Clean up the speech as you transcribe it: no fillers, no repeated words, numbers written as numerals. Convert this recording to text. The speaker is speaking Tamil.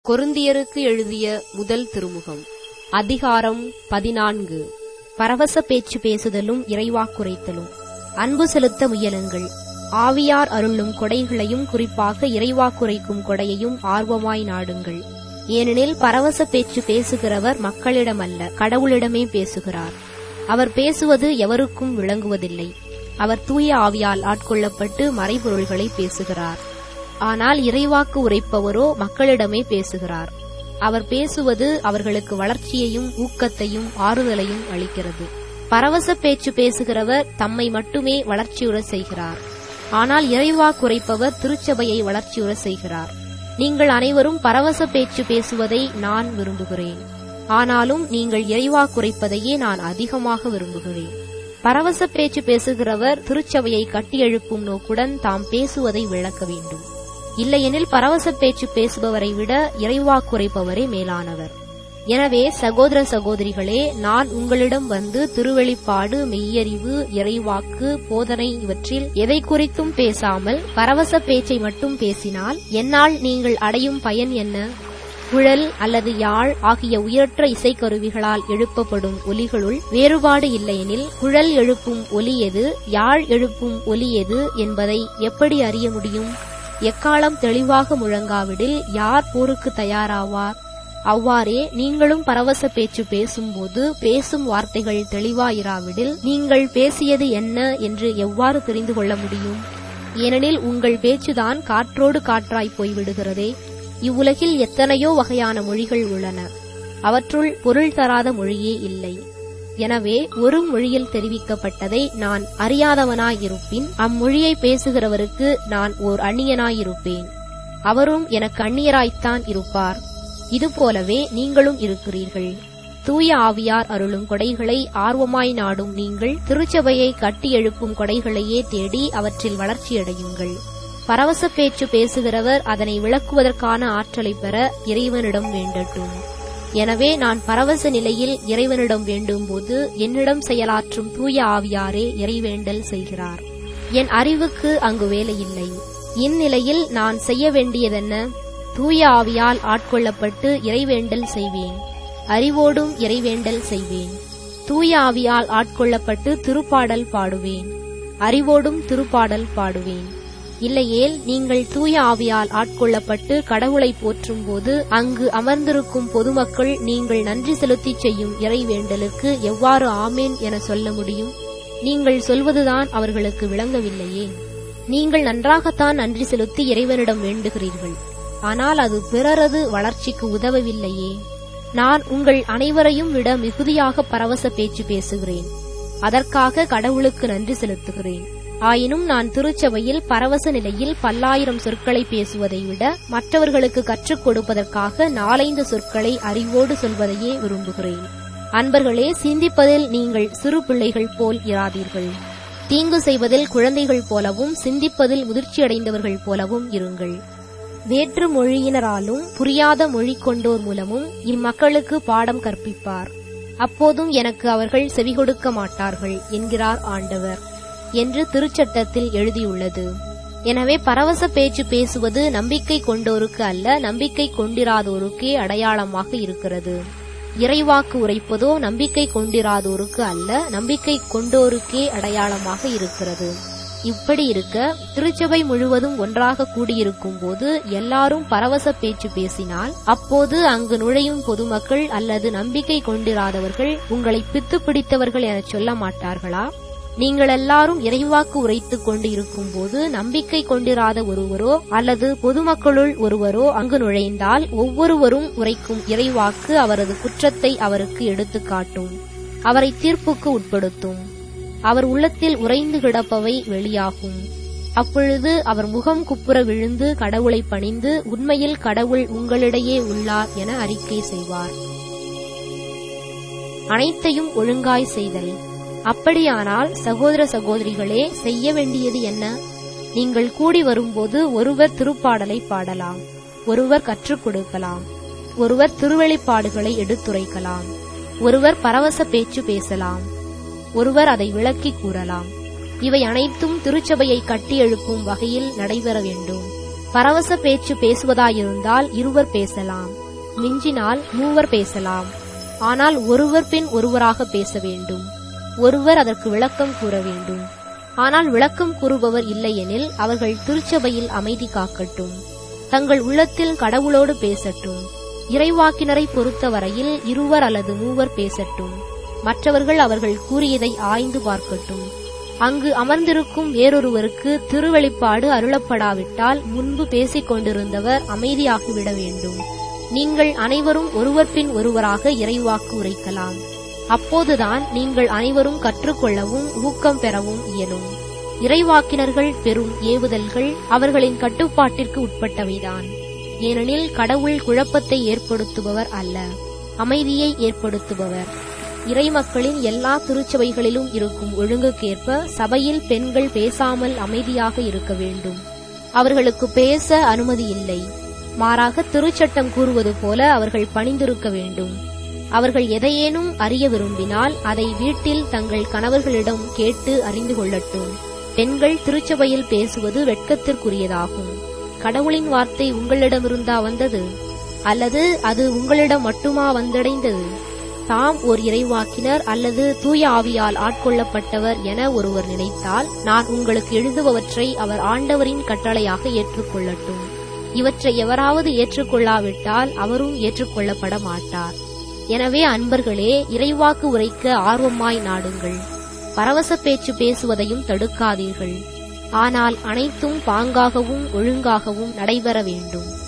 கொரிந்தியருக்கு எழுதிய முதல் திருமுகம் அதிகாரம் 14. பரவச பேச்சு பேசுதலும் இறைவாக்குரைத்தலும். அன்பு செலுத்த முயலுங்கள். ஆவியார் அருளும் கொடைகளையும் குறிப்பாக இறைவாக்குரைக்கும் கொடையையும் ஆர்வமாய் நாடுங்கள். ஏனெனில் பரவச பேச்சு பேசுகிறவர் மக்களிடமல்ல, கடவுளிடமே பேசுகிறார். அவர் பேசுவது எவருக்கும் விளங்குவதில்லை. அவர் தூய ஆவியால் ஆட்கொள்ளப்பட்டு மறைபொருள்களை பேசுகிறார். ஆனால் இறைவாக்கு உரைப்பவரோ மக்களிடமே பேசுகிறார். அவர் பேசுவது அவர்களுக்கு வளர்ச்சியையும் ஊக்கத்தையும் ஆறுதலையும் அளிக்கிறது. பரவச பேச்சு பேசுகிறவர் தம்மை மட்டுமே வளர்ச்சியுற செய்கிறார். ஆனால் இறைவாக்கு உரைப்பவர் திருச்சபையை வளர்ச்சியுற செய்கிறார். நீங்கள் அனைவரும் பரவச பேச்சு பேசுவதை நான் விரும்புகிறேன். ஆனாலும் நீங்கள் இறைவாக்கு உரைப்பதையே நான் அதிகமாக விரும்புகிறேன். பரவச பேச்சு பேசுகிறவர் திருச்சபையை கட்டியெழுப்பும் நோக்குடன் தாம் பேசுவதை விளக்க வேண்டும். இல்லையெனில் பரவச பேச்சு பேசுபவரை விட இறைவாக்குரைப்பவரே மேலானவர். எனவே சகோதர சகோதரிகளே, நான் உங்களிடம் வந்து திருவெளிப்பாடு, மெய்யறிவு, இறைவாக்கு, போதனை இவற்றில் எதை குறித்தும் பேசாமல் பரவச பேச்சை மட்டும் பேசினால் என்னால் நீங்கள் அடையும் பயன் என்ன? குழல் அல்லது யாழ் ஆகிய உயரற்ற இசைக்கருவிகளால் எழுப்பப்படும் ஒலிகளுள் வேறுபாடு இல்லையெனில் குழல் எழுப்பும் ஒலி எது, யாழ் எழுப்பும் ஒலி எது என்பதை எப்படி அறிய முடியும்? எக்காலம் தெளிவாக முழங்காவிடில் யார் போருக்கு தயாராவார்? அவ்வாறே நீங்களும் பரவச பேச்சு பேசும்போது பேசும் வார்த்தைகள் தெளிவாயிராவிடில் நீங்கள் பேசியது என்ன என்று எவ்வாறு தெரிந்து கொள்ள முடியும்? ஏனெனில் உங்கள் பேச்சுதான் காற்றோடு காற்றாய் போய்விடுகிறதே. இவ்வுலகில் எத்தனையோ வகையான மொழிகள் உள்ளன. அவற்றுள் பொருள் தராத மொழியே இல்லை. எனவே ஒரு மொழியில் தெரிவிக்கப்பட்டதை நான் அறியாதவனாயிருப்பின் அம்மொழியை பேசுகிறவருக்கு நான் ஓர் அந்நியனாயிருப்பேன். அவரும் எனக்கு அந்நியராய்த்தான் இருப்பார். இதுபோலவே நீங்களும் இருக்கிறீர்கள். தூய ஆவியார் அருளும் கொடைகளை ஆர்வமாய் நாடும் நீங்கள் திருச்சபையை கட்டி எழுப்பும் கொடைகளையே தேடி அவற்றில் வளர்ச்சியடையுங்கள். பரவச பேச்சு பேசுகிறவர் அதனை விளக்குவதற்கான ஆற்றலை பெற இறைவனிடம் வேண்டட்டும். எனவே நான் பரவச நிலையில் இறைவனிடம் வேண்டும்போது என்னிடம் செயலாற்றும் தூய ஆவியாரே இறைவேண்டல் செய்கிறார். என் அறிவுக்கு அங்கு வேலையில்லை. இந்நிலையில் நான் செய்ய வேண்டியதென்ன? தூய ஆவியால் ஆட்கொள்ளப்பட்டு இறைவேண்டல் செய்வேன். அறிவோடும் இறைவேண்டல் செய்வேன். தூய ஆவியால் ஆட்கொள்ளப்பட்டு திருப்பாடல் பாடுவேன். அறிவோடும் திருப்பாடல் பாடுவேன். இல்லையேல் நீங்கள் தூய ஆவியால் ஆட்கொள்ளப்பட்டு கடவுளை போற்றும் போது அங்கு அமர்ந்திருக்கும் பொதுமக்கள் நீங்கள் நன்றி செலுத்தி செய்யும் இறைவேண்டலுக்கு எவ்வாறு ஆமேன் என சொல்ல முடியும்? நீங்கள் சொல்வதுதான் அவர்களுக்கு விளங்கவில்லையே. நீங்கள் நன்றாகத்தான் நன்றி செலுத்தி இறைவனிடம் வேண்டுகிறீர்கள். ஆனால் அது பிறரது வளர்ச்சிக்கு உதவவில்லையே. நான் உங்கள் அனைவரையும் விட மிகுதியாக பரவச பேச்சு பேசுகிறேன். அதற்காக கடவுளுக்கு நன்றி செலுத்துகிறேன். ஆயினும் நான் திருச்சபையில் பரவச நிலையில் 10,000 சொற்களை பேசுவதை விட மற்றவர்களுக்கு கற்றுக் கொடுப்பதற்காக 4-5 சொற்களை அறிவோடு சொல்வதையே விரும்புகிறேன். அன்பர்களே, சிந்திப்பதில் நீங்கள் சிறு பிள்ளைகள் போல் இராதீர்கள். தீங்கு செய்வதில் குழந்தைகள் போலவும் சிந்திப்பதில் முதிர்ச்சியடைந்தவர்கள் போலவும் இருங்கள். வேற்று மொழியினராலும் புரியாத மொழி கொண்டோர் மூலமும் இம்மக்களுக்கு பாடம் கற்பிப்பார். அப்போதும் எனக்கு அவர்கள் செவிகொடுக்க மாட்டார்கள் என்கிறார் ஆண்டவர் என்று திருச்சட்டத்தில் எழுதியுள்ளது. எனவே பரவச பேச்சு பேசுவது நம்பிக்கை கொண்டோருக்கு அல்ல, நம்பிக்கை கொண்டிராதோருக்கே அடையாளமாக இருக்கிறது. இறைவாக்கு உரைப்பதோ நம்பிக்கை கொண்டிராதோருக்கு அல்ல, நம்பிக்கை கொண்டோருக்கே அடையாளமாக இருக்கிறது. இப்படி இருக்க திருச்சபை முழுவதும் ஒன்றாக கூடியிருக்கும் போது எல்லாரும் பரவச பேச்சு பேசினால் அப்போது அங்கு நுழையும் பொதுமக்கள் அல்லது நம்பிக்கை கொண்டிராதவர்கள் உங்களை பித்து பிடித்தவர்கள் என சொல்ல மாட்டார்களா? நீங்கள் எல்லாரும் இறைவாக்கு உரைத்துக் கொண்டு இருக்கும் போது நம்பிக்கை கொண்டிராத ஒருவரோ அல்லது பொதுமக்களுள் ஒருவரோ அங்கு நுழைந்தால் ஒவ்வொருவரும் உரைக்கும் இறைவாக்கு அவரது குற்றத்தை அவருக்கு எடுத்துக் காட்டும், அவரை தீர்ப்புக்கு உட்படுத்தும். அவர் உள்ளத்தில் உறைந்து கிடப்பவை வெளியாகும். அப்பொழுது அவர் முகம் குப்புற விழுந்து கடவுளை பணிந்து உண்மையில் கடவுள் உங்களிடையே உள்ளார் என அறிக்கை செய்வார். அனைத்தையும் ஒழுங்காய் செய்தல். அப்படியானால் சகோதர சகோதரிகளே, செய்ய வேண்டியது என்ன? நீங்கள் கூடி வரும்போது ஒருவர் திருப்பாடலை பாடலாம், ஒருவர் கற்றுக் கொடுக்கலாம், ஒருவர் திருவெளிப்பாடுகளை எடுத்துரைக்கலாம், ஒருவர் பரவச பேச்சு பேசலாம், ஒருவர் அதை விளக்கி கூறலாம். இவை அனைத்தும் திருச்சபையை கட்டி எழுப்பும் வகையில் நடைபெற வேண்டும். பரவச பேச்சு பேசுவதாயிருந்தால் 2 பேசலாம், மிஞ்சினால் 3 பேசலாம். ஆனால் ஒருவர் பின் ஒருவராக பேச வேண்டும். ஒருவர் அதற்கு விளக்கம் கூற வேண்டும். ஆனால் விளக்கம் கூறுபவர் இல்லையெனில் அவர்கள் திருச்சபையில் அமைதி காக்கட்டும். தங்கள் உள்ளத்தில் கடவுளோடு பேசட்டும். இறைவாக்கினரை பொறுத்தவரையில் 2 அல்லது 3 பேசட்டும். மற்றவர்கள் அவர்கள் கூறியதை ஆய்ந்து பார்க்கட்டும். அங்கு அமர்ந்திருக்கும் வேறொருவருக்கு திருவெளிப்பாடு அருளப்படாவிட்டால் முன்பு பேசிக் கொண்டிருந்தவர் அமைதியாகிவிட வேண்டும். நீங்கள் அனைவரும் ஒருவர் பின் ஒருவராக இறைவாக்கு உரைக்கலாம். அப்போதுதான் நீங்கள் அனைவரும் கற்றுக்கொள்ளவும் ஊக்கம் பெறவும் இயலும். இறைவாக்கினர்கள் பெறும் ஏவுதல்கள் அவர்களின் கட்டுப்பாட்டிற்கு உட்பட்டவைதான். ஏனெனில் கடவுள் குழப்பத்தை ஏற்படுத்துபவர் அல்ல, அமைதியை ஏற்படுத்துபவர். இறைமக்களின் எல்லா திருச்சபைகளிலும் இருக்கும் ஒழுங்குக்கேற்ப சபையில் பெண்கள் பேசாமல் அமைதியாக இருக்க வேண்டும். அவர்களுக்கு பேச அனுமதி இல்லை. மாறாக திருச்சட்டம் கூறுவது போல அவர்கள் பணிந்திருக்க வேண்டும். அவர்கள் எதையேனும் அறிய விரும்பினால் அதை வீட்டில் தங்கள் கணவர்களிடம் கேட்டு அறிந்து கொள்ளட்டும். பெண்கள் திருச்சபையில் பேசுவது வெட்கத்திற்குரியதாகும். கடவுளின் வார்த்தை உங்களிடமிருந்தா வந்தது, அல்லது அது உங்களிடம் மட்டுமா வந்தடைந்தது? தாம் ஓர் இறைவாக்கினர் அல்லது தூய ஆவியால் ஆட்கொள்ளப்பட்டவர் என ஒருவர் நினைத்தால், நான் உங்களுக்கு எழுதுபவற்றை அவர் ஆண்டவரின் கட்டளையாக ஏற்றுக்கொள்ளட்டும். இவற்றை எவராவது ஏற்றுக்கொள்ளாவிட்டால் அவரும் ஏற்றுக்கொள்ளப்பட மாட்டார். எனவே அன்பர்களே, இறைவாக்கு உரைக்க ஆர்வமாய் நாடுங்கள். பரவச பேச்சு பேசுவதையும் தடுக்காதீர்கள். ஆனால் அனைத்தும் பாங்காகவும் ஒழுங்காகவும் நடைபெற வேண்டும்.